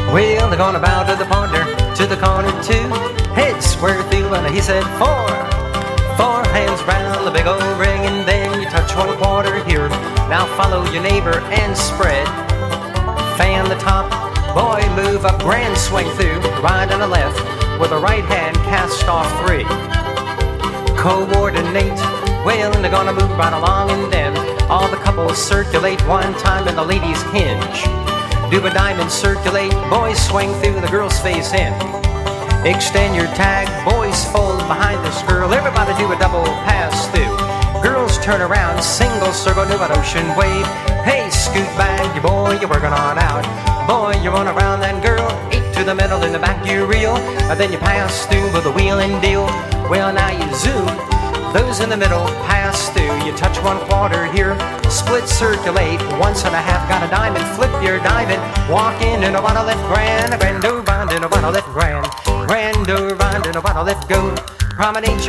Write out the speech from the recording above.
Well, they're gonna bow to the partner, to the corner too. Head square through, and he said four. Four hands round the big old ring, and then you touch 1/4 here. Now follow your neighbor and spread. Fan the top, boy, move up, grand swing through. Right and a left, with the right hand cast off 3. Coordinate, well, and they're gonna move right along, and then all the couples circulate one time, and the ladies hinge. Do a diamond circulate, boys swing through, the girls face in. Extend your tag, boys fold behind this girl. Everybody do a double pass through. Girls turn around, single circle, do an ocean wave. Hey, scoot back, you boy, you're working on out. Boy, you run around that girl, 8 to the middle, in the back you reel. And then you pass through with a wheel and deal. Well, now you zoom, those in the middle pass through. You touch 1/4 here, split circulate, 1.5, got a diamond, flip your diamond. Walk in and a bottle left grand, a grand over and a bottle left grand. Grand over and a bottle left go. Promenade